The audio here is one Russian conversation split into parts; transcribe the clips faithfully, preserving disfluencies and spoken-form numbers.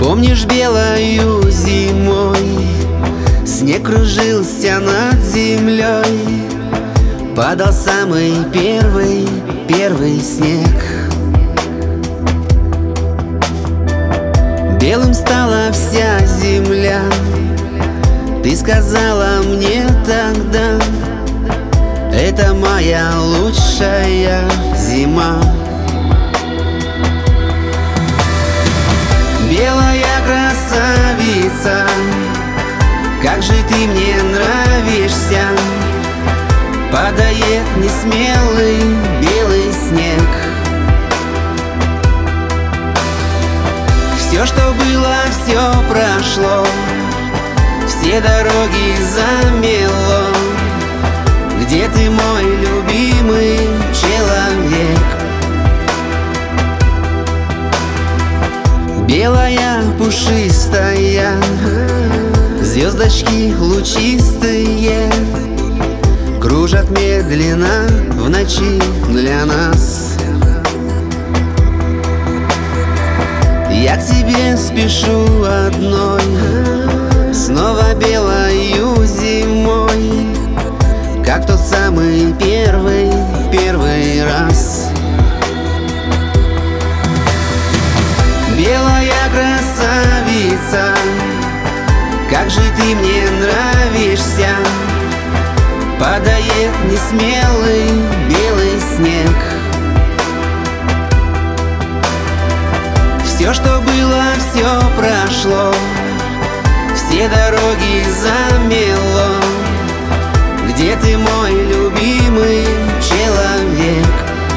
Помнишь белою зимой снег кружился над землей, падал самый первый, первый снег. Белым стала вся земля. Ты сказала мне тогда: это моя лучшая зима. Белая красавица, как же ты мне нравишься. Падает несмелый белый снег. Все, что было, все прошло, все дороги замело. Где ты, мой любимый человек? Белая пушистая, звездочки лучистые кружат медленно в ночи для нас. Я к тебе спешу одной, снова белою зимой, как тот самый первый, первый раз. Белая красавица, как же ты мне нравишься. Падает несмелый белый снег. Все, что было, все прошло, все дороги замело. Где ты, мой любимый человек?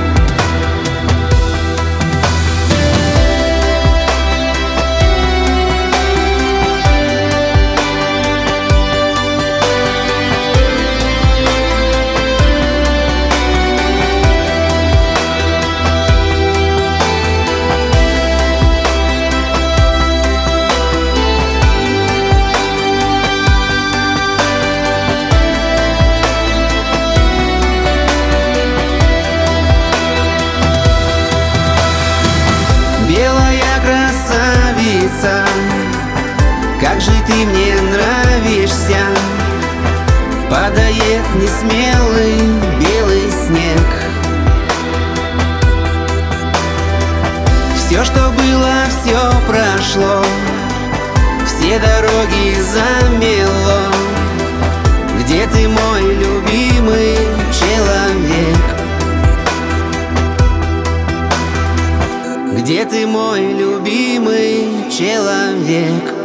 Белая красавица, как же ты мне нравишься. Падает несмелый белый снег. Все, что было, все прошло, все дороги замело. Где ты, мой любимый человек? Где ты, мой любимый человек?